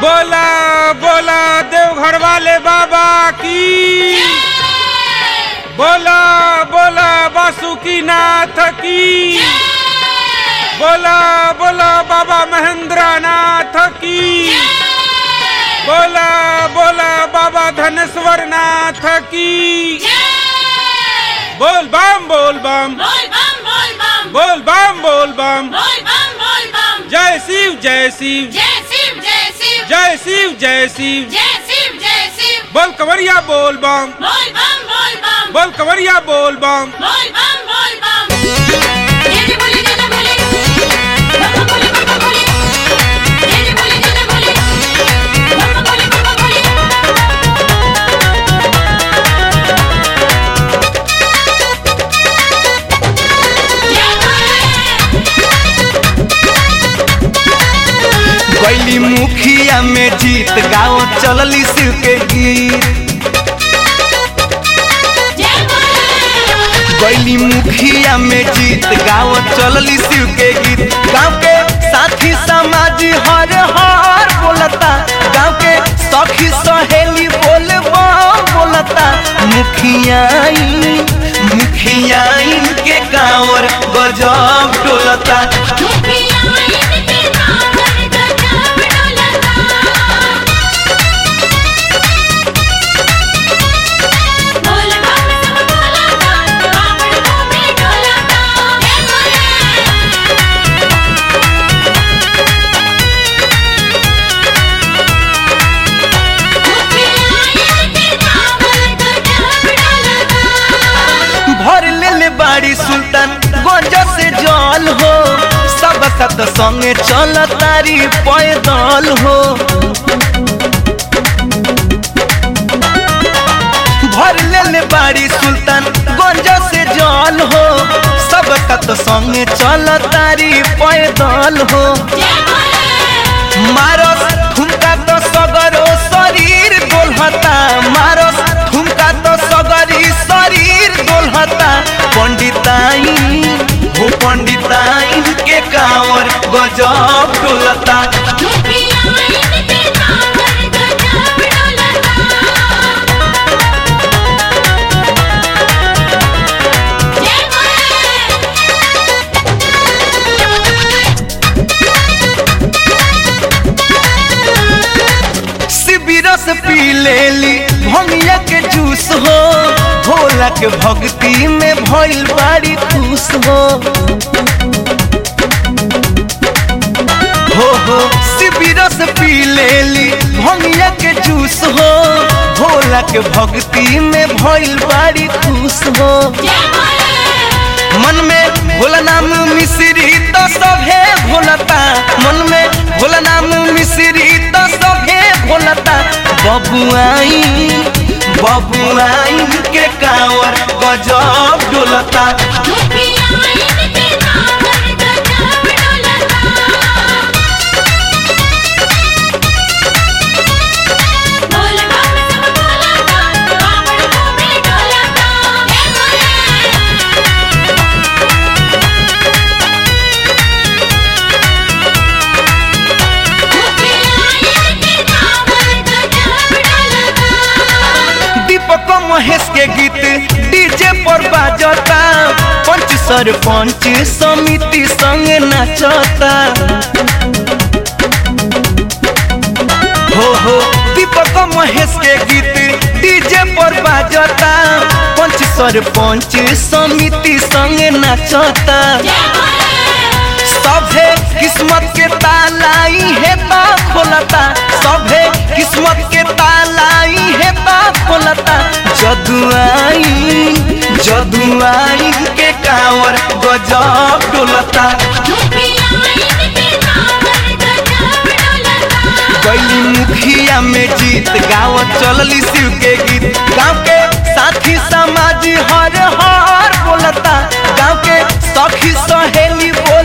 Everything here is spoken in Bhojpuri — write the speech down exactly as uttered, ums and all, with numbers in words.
बोला बोला देवघर वाले बाबा की, बोला बोला बासुकीनाथ की, बोला बोला बाबा महेंद्र नाथ की, बोला बोला बाबा धनेश्वर नाथ की। बोल बम बोल बम बोल बम बोल बम, जय शिव जय शिव जय शिव जय शिव, बोल कंवरिया बोल बम बोल कंवरिया बोल बम। गैली मुखिया में जीत गाँव चलली शिव के गीत, गैली मुखिया में जीत गाँव चलली शिव के गीत। गाँव के साथी समाज हर हर बोलता, गाँव के सखी सहेली बोल बोलता। मुखिया मुखिया के कांवर गजब डोलता, बाड़ी सुल्तान गंज से जल हो, सब सत संगे चल तारी पैदल हो। भर ले बाड़ी सुल्तान गंज से जल हो, सब सत संगे चल तारी पैदल हो। मारस ठुमका तो सगरो शरीर डोलता, मारस ठुमका तो सगरी शरीर डोलता। पंडिताइन वो पंडिताइन के कांवर गजब डोलता, शिविरस पी लेली भंगिया के जूस हो, भोला के भक्ति में भइल बाड़ी खुश हो। हो हो शिविरस पी लेली भंगिया के जूस हो, भोला के भक्ति में भइल बाड़ी खुश हो। मन में भोला नाम मिश्री तो सभे भोलता, मन में भोला नाम मिश्री तो सभे भोलता। बबुआई बबुआई के कांवर गजब डोलता, महेश के गीत डीजे पर बाजता, पंच सरपंच समिति संग नाचता। हो हो दीपक महेश के गीत डीजे पर बाजता, पंच सरपंच समिति संग नाचता। सभे किस्मत के तालाई है तो खोलता, सभे किस्मत के तालाई है तो खोलता। जदुआई जदुआई के कांवर गजब डोलता, गैली मुखिया में जीत गाँव चलली शिव के गीत। गाँव के साथी समाज हर हर बोलता, गाँव के सखी सहेली बोल